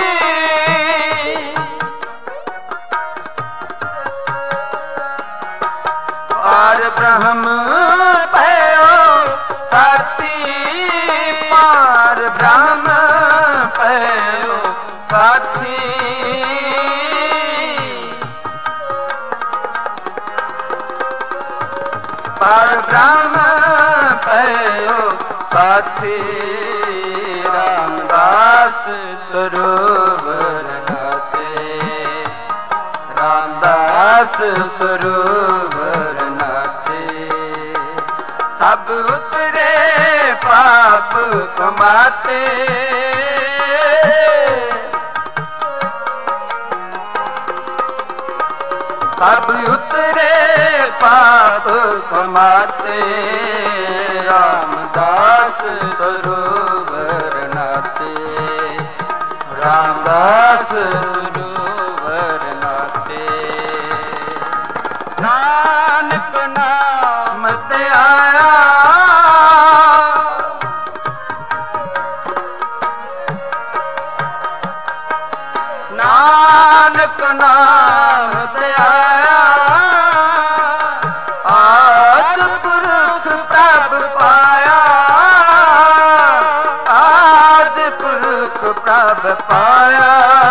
पार ब्रह्म भयो साथी, पार ब्रह्म भयो साथी। पार ब्रह्म भयो साथी, रामदास सरोवर नाते, रामदास सरोवर नाते। सब उतरे पाप कमाते, सब उतरे पाप कमाते, रामदास सरोवर नाते, रामदास सरोवर नाते। नानक नाम ते आया, नानक नाम ते आया, आद पुरख प्रभ पाया, आद पुरख प्रभ पाया।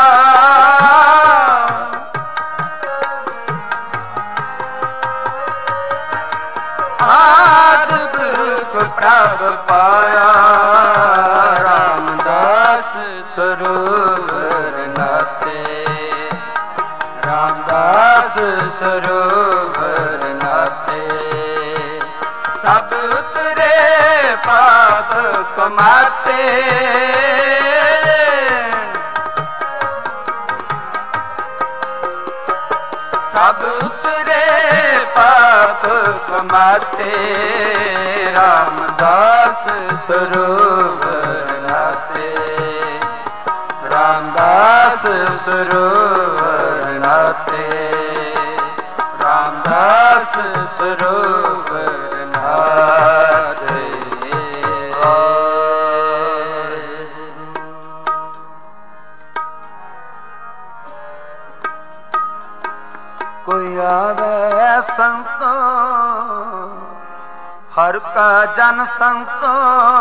आद पुरख प्रभ पाया, रामदास सरोवर नाते, रामदास सरोवर नाते। सब उतरे पाप कमाते, सब उतरे पाप कमाते, रामदास सरोवर नाते, रामदास सरोवर नाते, रामदास सरोवर नाते। कोई आवे संतो, हर का जन संतो,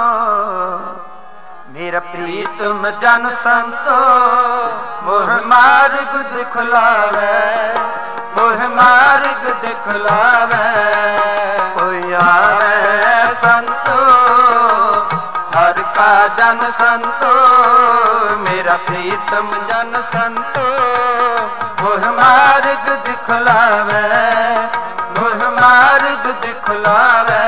मेरा प्रीतम जन संतो, मोह मार्ग दिखलावे, मोह मार्ग दिखलावे। कोई आवे संतो, हर का जन संतो, मेरा प्रीतम जन संतो, मोह मार्ग दिखलावे, मोह मार्ग दिखलावे।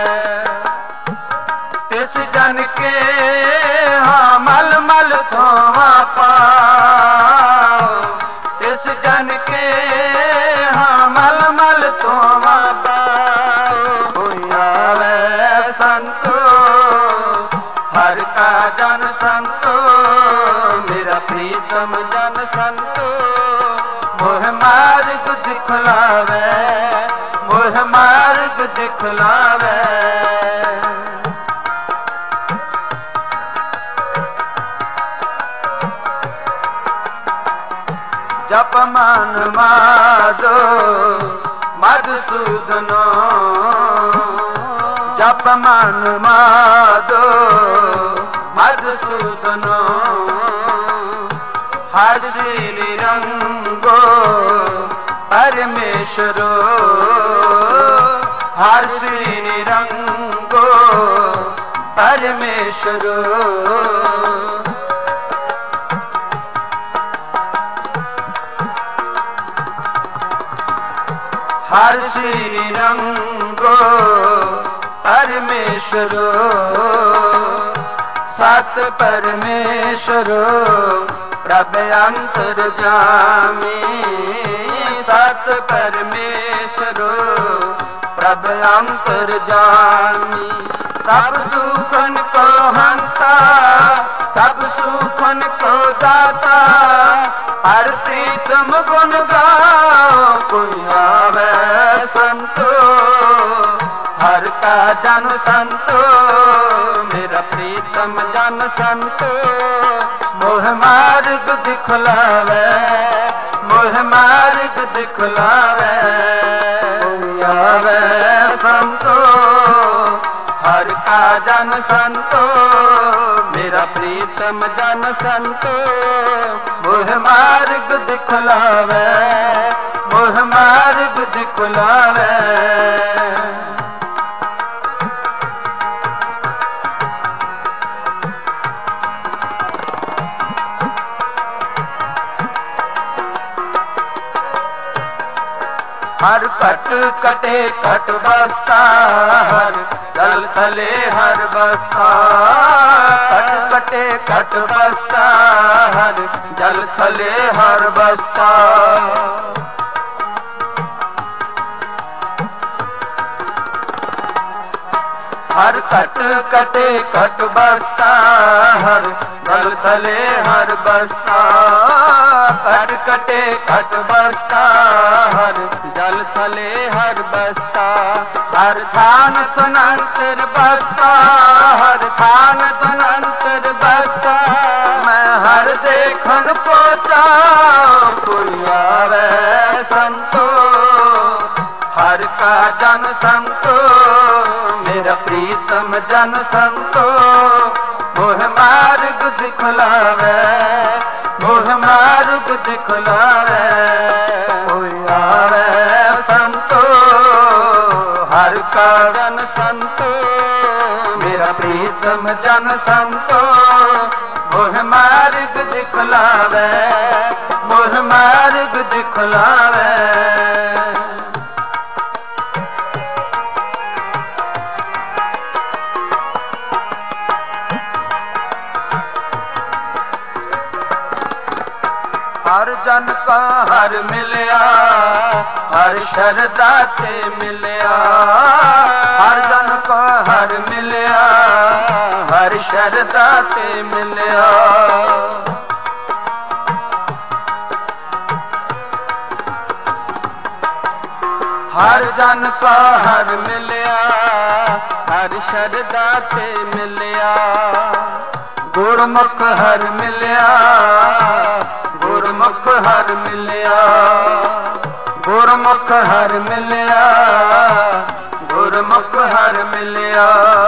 तिस जन के हाँ मल मल धोवा पाओ, तिस जन के हाँ मल मल धोवा पाओ। कोई आवे संतो, हर का जन संतो, मेरा प्रीतम जन संतो, मोह मार्ग दिखलावे, मोह मार्ग दिखलावे। जप मन माधो मधुसूदनो, जप मन माधो मधुसूदनो हर श्री रंगो परमेश्वरो हर श्री रंगो परमेश्वरो हर श्री रंगो परमेश्वरो सत परमेश्वरो प्रभ अंतर्यामी सत परमेश्वरो प्रभ अंतर्यामी सब दुखन को हंता सब सुखन को दाता हर प्रीतम गुण गाओ कोई आवे संतो हर का जन संतो मेरा प्रीतम जन संतो मोह मार्ग दिखलावे मोह मार्ग दिखलावे कोई आवे संतो हर का जन संतो मेरा प्रीतम जन संतो मोह मार्ग दिखलावे मोह मार्ग दिखलावे हर कट कटे कट बसता हर जल तले हर बसता कट कटे कट बसता हर जल तले हर बसता हर कट कटे कट बसता हर जल तले हर बसता कट कटे कट बसता हर जल तले हर बसता हर थान तनंतर बसता हर थान तनंतर बसता मैं हर देखन पहुंचा कोई आवे संतो हर का जन संतो मेरा प्रीतम जन संतो मोह मार्ग दिखलावे मोह मार्ग दिखलावे कोई आवे संतो हर का जन संतो मेरा प्रीतम जन संतो मोह मार्ग दिखलावे मोह मार्ग दिखलावे हर जन का हर मिलया हर शरदा ते मिलया हर जन का हर मिलया हर शरदा ते मिलया हर जन का हर मिलया हर शरदा ते मिलया गुरमुख हर मिलया गुरमुख हर मिलया गुरमुख हर मिलया गुरमुख हर मिलया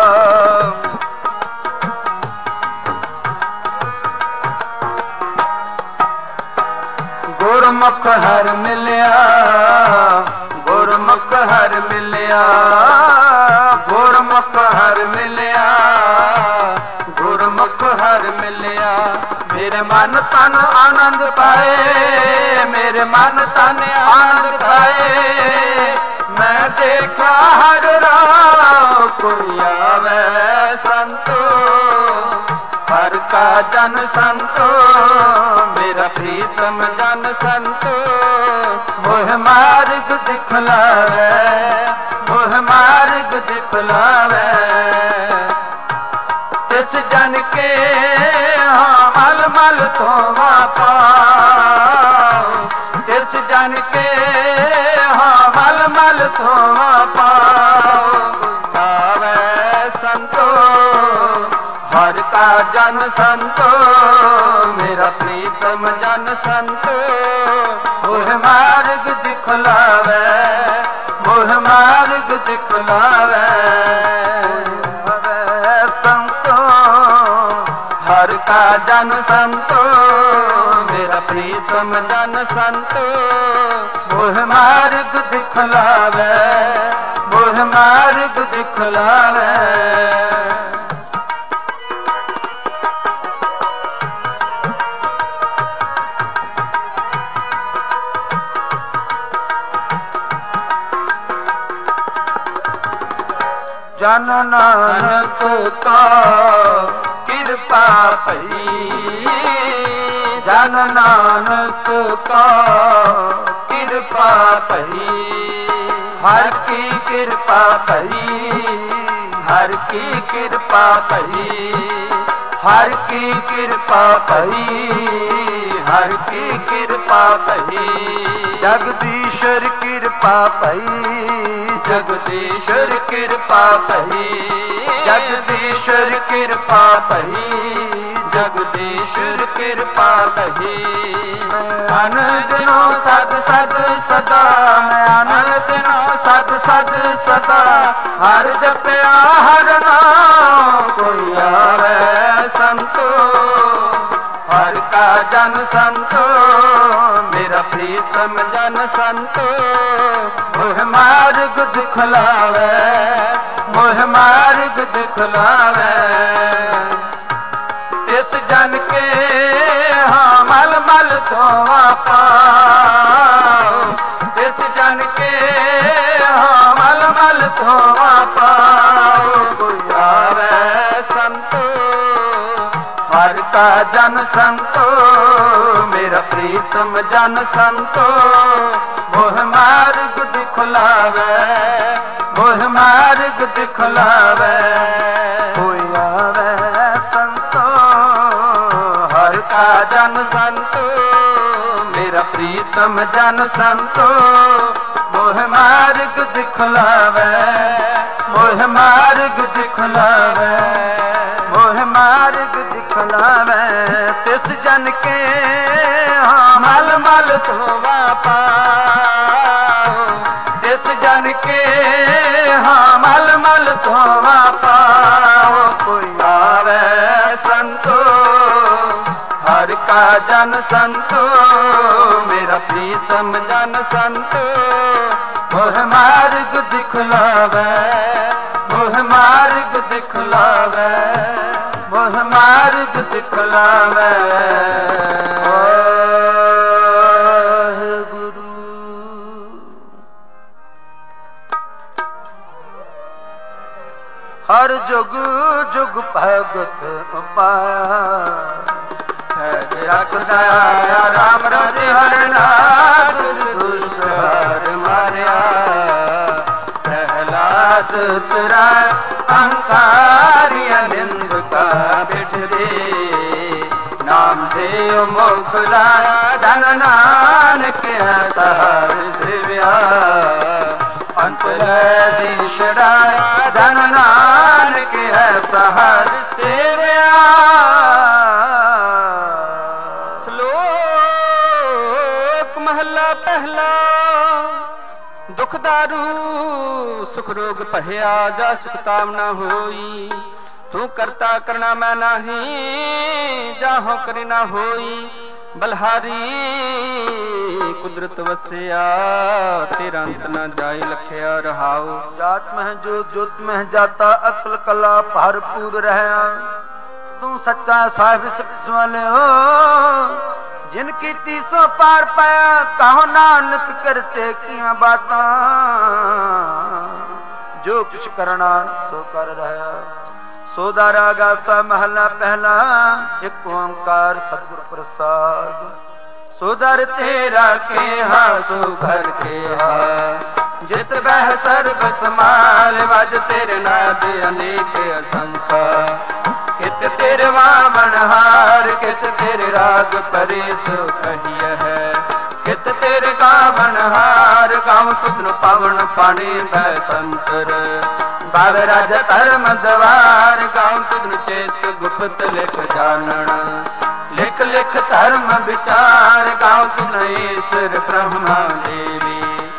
गुरमुख हर मिलया गुरमुख हर मिलया गुरमुख हर मिलया गुरमुख हर मिलया मेरे मन तन आनंद पाए मेरे मन तन आनंद पाए मैं देखा हर राह कोई आवे संतो हर का जन संतो मेरा प्रीतम जन संतो मोह मार्ग दिखलावे मोह मार्ग दिखलावे तिस जन के हाँ मल मल धोवा पाओ तिस जन के हाँ मल मल धोवा पाओ आवे संतो हर का जन संतो मेरा प्रीतम जन संतो मोह मार्ग दिखलावे मोह मार्ग दिखलावे। हवे संतो हर का जन संतो, मेरा प्रीतम जन संतो मोह मार्ग दिखलावे, मोह मार्ग दिखलावे। जन नानक का कृपा पई, जन नानक का कृपा पई, हर की कृपा पई, हर की कृपा पई, हर की कृपा पई, हर की कृपा पई। जगदीश्वर कृपा पई, जगदीश्वर कृपा पई, जगदीश्वर कृपा पई, जगदीश्वर कृपा पई। अन दिनों सद सद सदा, मैं अन दिनों सद सद सदा, हर जपया हर नाम कोई आवे संतो, हर का जन संतो मेरा प्रीतम जन संतो, मोह मार्ग दिखलावे, मोह मार्ग दिखलावे। इस जन के हाँ मल मल धोवा पाओ, इस जन के हाँ मल मल धोवा पाओ, कोई आवे संतो हर का जन संतो, मेरा प्रीतम जन संतो, मोह मार्ग दिखलावे, मोह मार्ग दिखलावे। कोई आवे संतो हर का जन संतो, मेरा प्रीतम जन संतो, मोह मार्ग दिखलावे, मोह मार्ग दिखलावे, मोह मार्ग दिखलावे। तिस जन के हाँ मल मल धोवा पाओ, तिस जन के हाँ मल मल धोवा पाओ, कोई आवे संतो हर का जन संतो, मेरा प्रीतम जन संतो, मोह मार्ग दिखलावे, मोह मार्ग दिखलावे, मोह मार्ग दिखलावे। गुरु हर जुग जुग भगत पाया, रखदा राम रज हर नाथ, दुष्ट हर मारिया। प्रहलाद तेरा अहंकारिया निंद का बिठ दे, नाम देव मोखला धन नानक सहर शिव्या। अंत धन नानक है सहर शिव्या। महला पहला दुख दारू सुख रोग पहिया, जा सुख कामना होई। तू करता करना मैं नहीं, जाहो करी ना होई। बलहारी कुदरत वसिया, तेरा अंत न जाए लखिया रहाओ। जात में जोत जोत में जाता, अकल कला भरपूर रहा। तू सच्चा साहिब सब वाले हो, जिनकी तीसों पार पाया। कहो नानक करते की बाता, जो कुछ करना सो कर रहा। सोदारा गासा महला पहला, एक ओंकार सतगुर प्रसाद। सोदर तेरा के हा सो घर के हा, जित बह सर्व समाल। वज तेरे नाद अनेक असंख्या, कित तेरे वामन हार। कित तेरे राग परेश कहिय है, कित तेरे गावन हार। गाँव तुझ पावन पानी बैसंतर, गावे राज धर्म द्वार। गाँव तुझ चेत गुप्त लिख जानन, लिख लिख धर्म विचार। गाँव तुझ ईश्वर ब्रह्मा देवी,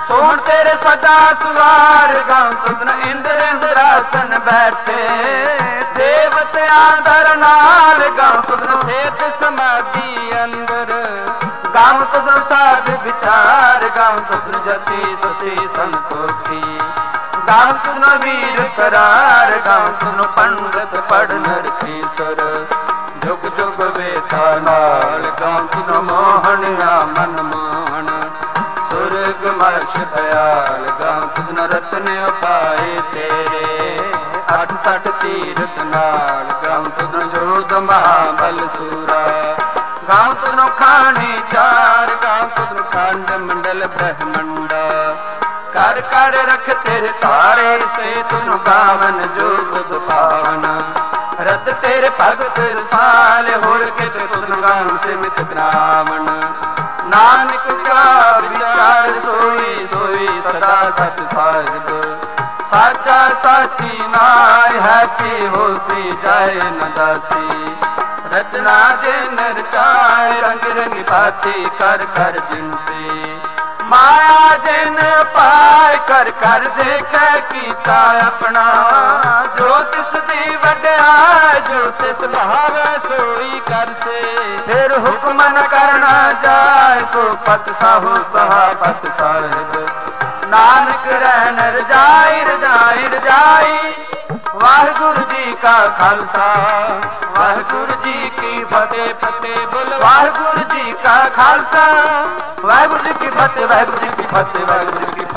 सोहन तेरे सदा सुवार गाँव तुदन इंद्र इंद्रासन बैठे देवतियां दर नाल गाँव तुदन सेत समाधि अंदर गाँव तुदन साध विचार गाँव तुदन जति सती संतोखी गाँव तुदन वीर करार गाँव तुदन पंडित पढ़ नरखेसर जुग जुग वेता नाल गाँव तुदन मोहनिया मन मोहन सुरग मर्श दयाल गाँव तुदन रत्न उपाय तेरे अठ सठ तीरथ नाल गाँव तुदन जोध महाबल सूरा गाँव तुदन खानी चार गाँव तुदन खंड मंडल ब्रह्मंडा कर कर रख तेरे तारे से तुन गावन जो बुध पावन रत तेरे भगत रसाल होर के तुन गावन से मित ग्रामन नानक का विचार सोई सोई सदा सत साहिब साचा साची नाय है कि होसी जाए न दासी रचना जिन रचाए रंग रंग बाती कर कर जिनसे माया जिन पाए कर कर देखे कीता अपना जो तिस दी वड्याई जो तिस भावे सोई कर से फिर हुक्म न करना जाए सो पत साहु सहापत साहिब नानक रहन रजाई रजाई रजाई वाहिगुरु जी का खालसा वाहिगुरु जी की फतेह फतेह बोलो वाहिगुरु जी का खालसा वाहिगुरु जी की फतेह वाहिगुरु जी की फतेह वाहिगुरु जी की